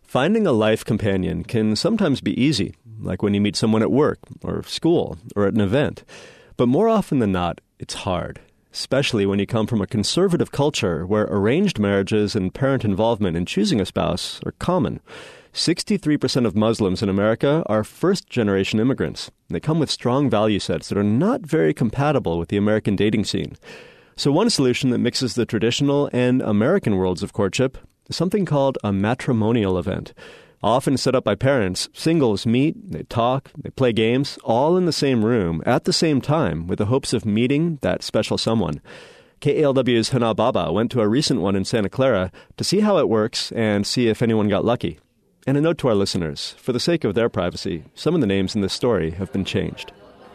Finding a life companion can sometimes be easy, like when you meet someone at work or school or at an event. But more often than not, it's hard, especially when you come from a conservative culture where arranged marriages and parent involvement in choosing a spouse are common. 63% of Muslims in America are first-generation immigrants. They come with strong value sets that are not very compatible with the American dating scene. So one solution that mixes the traditional and American worlds of courtship is something called a matrimonial event. Often set up by parents, singles meet, they talk, they play games, all in the same room at the same time with the hopes of meeting that special someone. KALW's Hana Baba went to a recent one in Santa Clara to see how it works and see if anyone got lucky. And a note to our listeners, for the sake of their privacy, some of the names in this story have been changed.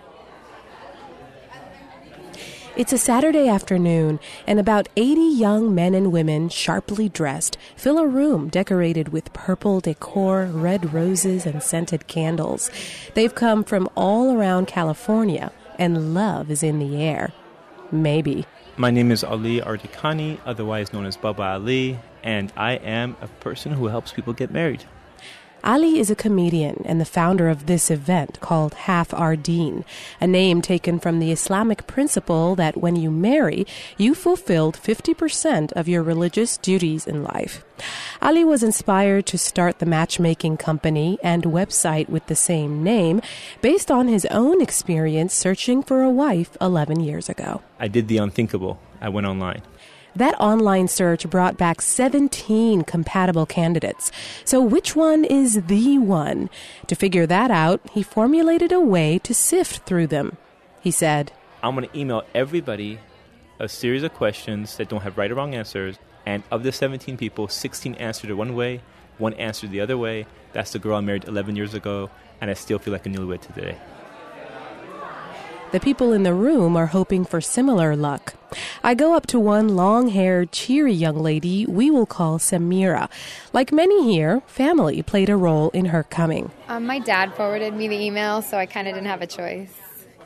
It's a Saturday afternoon, and about 80 young men and women, sharply dressed, fill a room decorated with purple decor, red roses, and scented candles. They've come from all around California, and love is in the air. Maybe. My name is Ali Ardikani, otherwise known as Baba Ali, and I am a person who helps people get married. Ali is a comedian and the founder of this event called Half Our Deen, a name taken from the Islamic principle that when you marry, you fulfilled 50% of your religious duties in life. Ali was inspired to start the matchmaking company and website with the same name based on his own experience searching for a wife 11 years ago. I did the unthinkable. I went online. That online search brought back 17 compatible candidates. So which one is the one? To figure that out, he formulated a way to sift through them. He said, I'm going to email everybody a series of questions that don't have right or wrong answers. And of the 17 people, 16 answered it one way, one answered the other way. That's the girl I married 11 years ago, and I still feel like a newlywed today. The people in the room are hoping for similar luck. I go up to one long-haired, cheery young lady we will call Samira. Like many here, family played a role in her coming. My dad forwarded me the email, so I kind of didn't have a choice.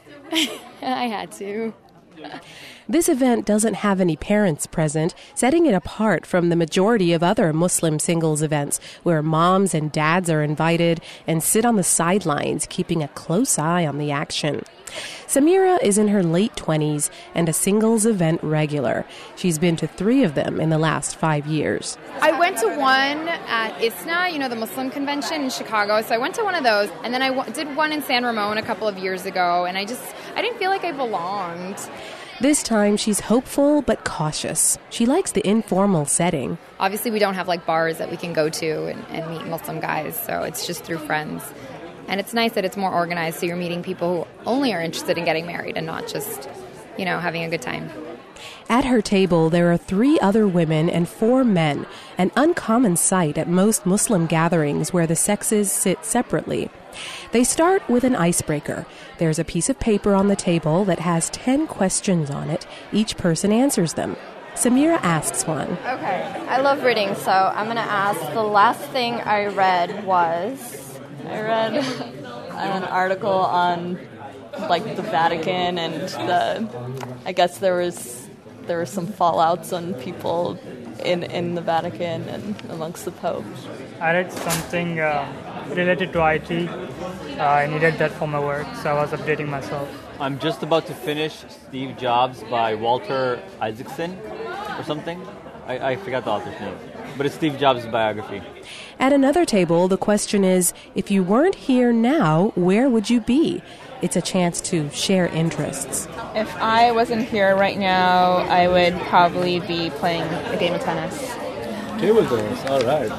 I had to. This event doesn't have any parents present, setting it apart from the majority of other Muslim singles events where moms and dads are invited and sit on the sidelines, keeping a close eye on the action. Samira is in her late 20s and a singles event regular. She's been to 3 of them in the last 5 years. I went to one at ISNA, the Muslim convention in Chicago. So I went to one of those, and then I did one in San Ramon a couple of years ago, and I didn't feel like I belonged. This time, she's hopeful but cautious. She likes the informal setting. Obviously, we don't have bars that we can go to and meet Muslim guys, so it's just through friends. And it's nice that it's more organized, so you're meeting people who only are interested in getting married and not just, having a good time. At her table, there are 3 other women and 4 men, an uncommon sight at most Muslim gatherings where the sexes sit separately. They start with an icebreaker. There's a piece of paper on the table that has 10 questions on it. Each person answers them. Samira asks one. Okay, I love reading, so I'm going to ask, the last thing I read was... I read an article on the Vatican, and I guess there were some fallouts on people in the Vatican and amongst the Pope. I read something related to IT. I needed that for my work, so I was updating myself. I'm just about to finish Steve Jobs by Walter Isaacson or something. I forgot the author's name, but it's Steve Jobs' biography. At another table, the question is, if you weren't here now, where would you be? It's a chance to share interests. If I wasn't here right now, I would probably be playing a game of tennis. Table tennis, all right.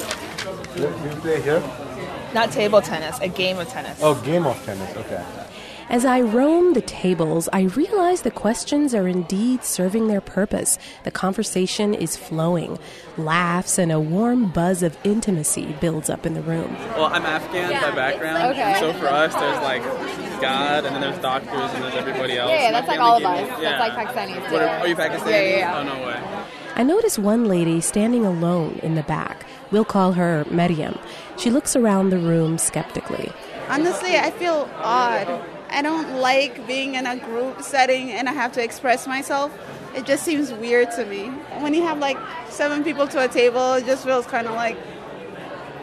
You play here? Not table tennis, a game of tennis. Oh, game of tennis, okay. As I roam the tables, I realize the questions are indeed serving their purpose. The conversation is flowing. Laughs and a warm buzz of intimacy builds up in the room. Well, I'm Afghan by background, okay. So for us, there's God, and then there's doctors, and there's everybody else. Yeah, that's all of us. Yeah. That's Pakistanis too. Are you Pakistani? Yeah. Oh, no way. I notice one lady standing alone in the back. We'll call her Maryam. She looks around the room skeptically. Honestly, I feel odd. I don't like being in a group setting and I have to express myself. It just seems weird to me. When you have 7 people to a table, it just feels kind of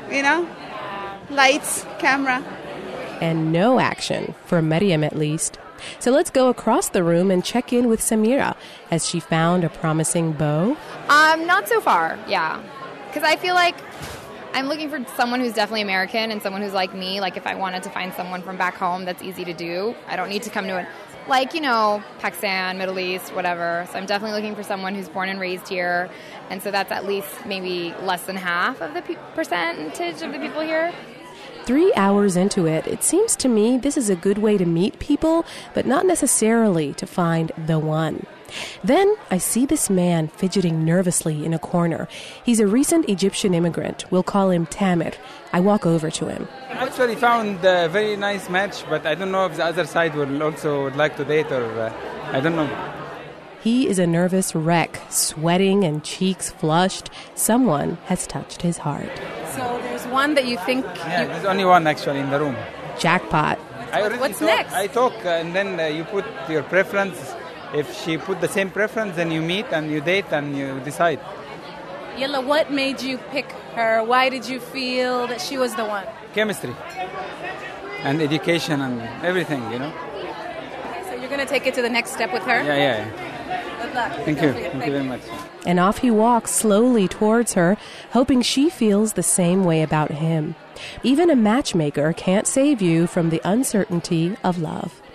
lights, camera. And no action, for Maryam at least. So let's go across the room and check in with Samira. Has she found a promising beau? Not so far, yeah. Because I feel like I'm looking for someone who's definitely American and someone who's like me. Like if I wanted to find someone from back home, that's easy to do. I don't need to come to it. Like, Pakistan, Middle East, whatever. So I'm definitely looking for someone who's born and raised here. And so that's at least maybe less than half of the percentage of the people here. 3 hours into it, it seems to me this is a good way to meet people, but not necessarily to find the one. Then I see this man fidgeting nervously in a corner. He's a recent Egyptian immigrant. We'll call him Tamir. I walk over to him. I actually found a very nice match, but I don't know if the other side would also like to date or I don't know. He is a nervous wreck, sweating and cheeks flushed. Someone has touched his heart. So there's one that you think... Yeah, there's only one actually in the room. Jackpot. What's next? I talk and then you put your preference. If she put the same preference, then you meet and you date and you decide. Yalla, what made you pick her? Why did you feel that she was the one? Chemistry and education and everything, Okay, so you're going to take it to the next step with her? Yeah. Good luck. Thank you. Thank you very much. And off he walks slowly towards her, hoping she feels the same way about him. Even a matchmaker can't save you from the uncertainty of love.